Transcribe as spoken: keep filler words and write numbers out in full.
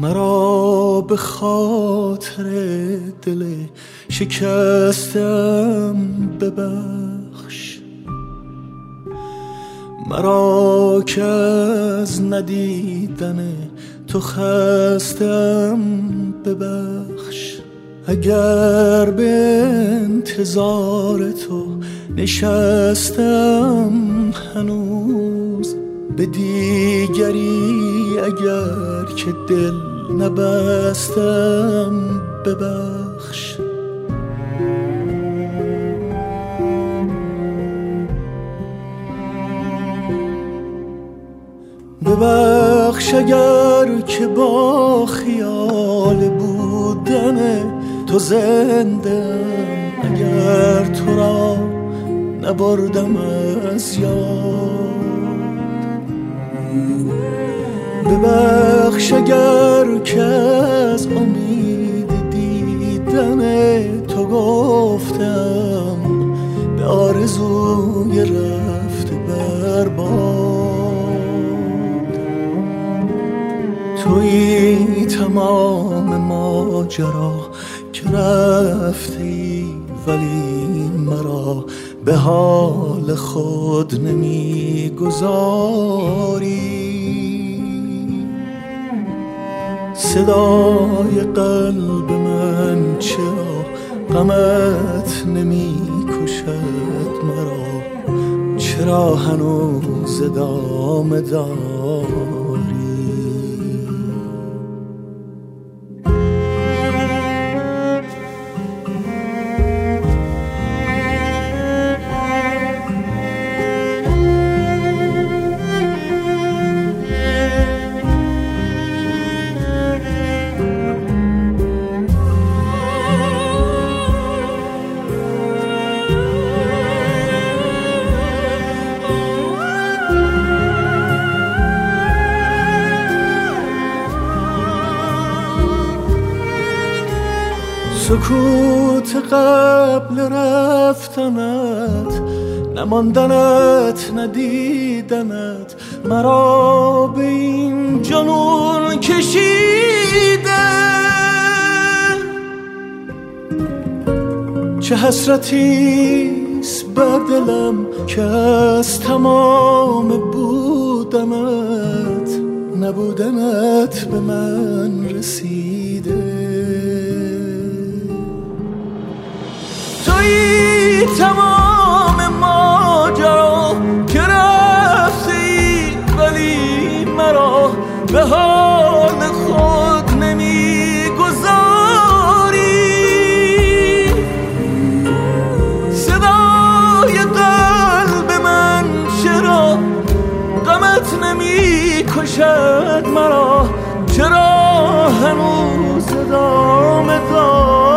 مرا به خاطر دل شکستم ببخش، مرا که از ندیدن تو خستم ببخش. اگر به انتظار تو نشستم هنوز، به دیگری اگر که دل نبستم ببخش. ببخش اگر که با خیال بودن تو زندم، اگر تو را نبردم از یاد. ببخش اگر که از امید دیدن تو گفتم به آرزوی رفته برباد. تویی تمام ماجرا که رفتی، ولی مرا به حال خود نمیگذاری. صدای قلب من چرا غمت نمی کشد مرا، چرا هنوز ادامه داری؟ سکوت قبل رفتنت، نماندنت ندیدنت، مرا به این جنون کشیده. چه حسرتیست بر دلم که از تمام بودنت، نبودنت به من رسیده. تویی تمام ماجرا که رفتی، ولی مرا به حال خود نمیگذاری. صدای قلب من چرا غمت نمی کشد مرا، چرا هنوز ادامه داری؟